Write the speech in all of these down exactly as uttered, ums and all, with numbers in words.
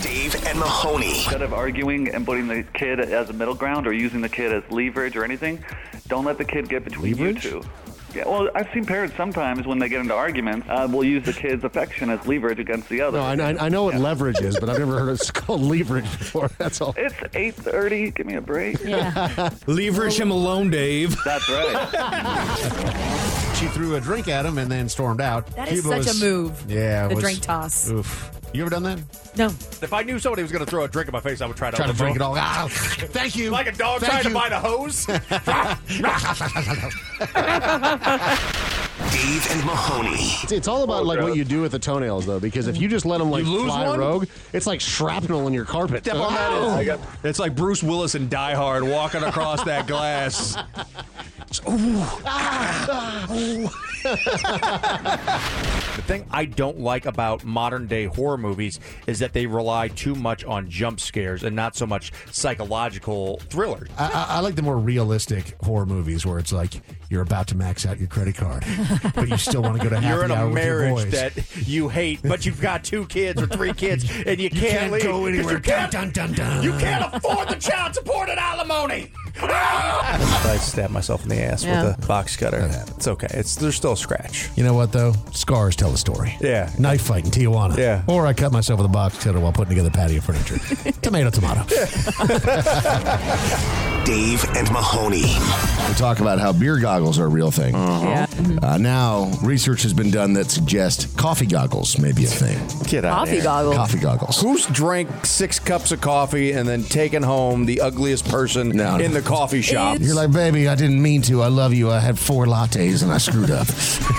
Dave and Mahoney. Instead of arguing and putting the kid as a middle ground or using the kid as leverage or anything, don't let the kid get between Leverage? you two. Yeah, well, I've seen parents sometimes when they get into arguments, uh, will use the kid's affection as leverage against the other. No, I, I I know what leverage is, but I've never heard it called leverage before. That's all. It's eight thirty. Give me a break. Yeah. Leverage him alone, Dave. That's right. She threw a drink at him and then stormed out. That is Cuba such was- a move. Yeah. it The was- drink toss. Oof. You ever done that? No. If I knew somebody was going to throw a drink in my face, I would try to Try to overthrow. drink it all. Ah, thank you. Like a dog Thank trying you. to bite a hose. Dave and Mahoney. It's, it's all about like what you do with the toenails, though, because if you just let them like You lose fly one? rogue, it's like shrapnel in your carpet. Step on Oh! that in. It's like Bruce Willis in Die Hard walking across that glass. The thing I don't like about modern day horror movies is that they rely too much on jump scares and not so much psychological thrillers. I, I, I like the more realistic horror movies where it's like you're about to max out your credit card, but you still want to go to happy You're in hour a with your marriage boys. that you hate, but you've got two kids or three kids, and you, You can't, can't leave go 'cause anywhere. You can't, Dun, dun, dun, dun. you can't afford the child support and alimony. I stabbed myself in the ass Yeah. with a box cutter. It's okay. It's there's still a scratch. You know what, though? Scars tell the story. Yeah. Knife fight in Tijuana. Yeah. Or I cut myself with a box cutter while putting together patio furniture. Tomato, tomato. Dave and Mahoney. We talk about how beer goggles are a real thing. Yeah. Uh, now, research has been done that suggests coffee goggles may be a thing. Get out Coffee goggles. Coffee goggles. Who's drank six cups of coffee and then taken home the ugliest person No, no. in the coffee shop? It's- You're like, baby, I didn't mean to. I love you. I had four lattes and I screwed up.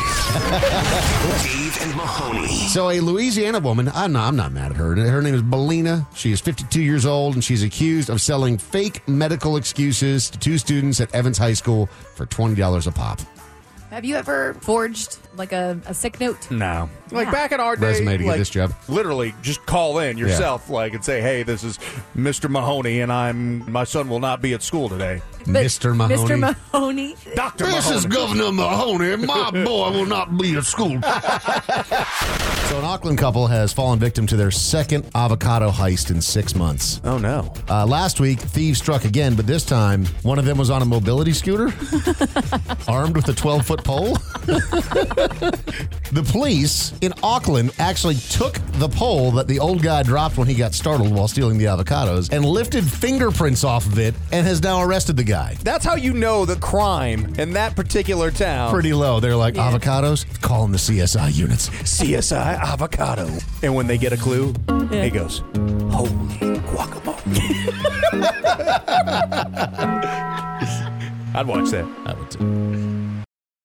Dave and Mahoney. So a Louisiana woman, I'm not, I'm not mad at her. Her name is Belina. She is fifty-two years old, and she's accused of selling fake medical excuses to two students at Evans High School for twenty dollars a pop. Have you ever forged like a, a sick note? No. Like Yeah. back in our day, Resume to get like, this job. literally just call in yourself, like, and say, "Hey, this is Mister Mahoney, and I'm my son will not be at school today." But Mister Mahoney. Mister Mahoney. Doctor This Mahoney. is Governor Mahoney. My boy will not be at school. So an Auckland couple has fallen victim to their second avocado heist in six months. Oh no! Uh, last week, thieves struck again, but this time, one of them was on a mobility scooter, armed with a twelve-foot pole. The police in Auckland actually took the pole that the old guy dropped when he got startled while stealing the avocados and lifted fingerprints off of it and has now arrested the guy. That's how you know the crime in that particular town. Pretty low. They're like, Yeah. avocados? Call them the C S I units. C S I avocado. And when they get a clue, he goes, "Holy guacamole!" I'd watch that. I would too.